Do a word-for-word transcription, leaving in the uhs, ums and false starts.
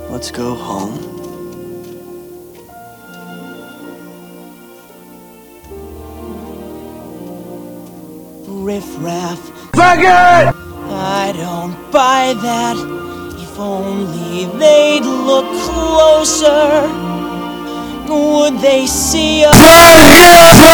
Let's go home. Riff-raff. Faggot! I don't buy that. If only they'd look closer, would they see us?